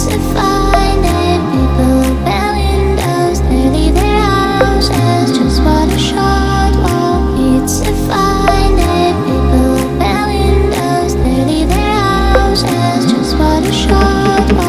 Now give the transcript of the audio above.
to find it. People open windows, they leave their houses. Just what a short wall needs to find it. People open windows, they leave their houses. Just what a short wall.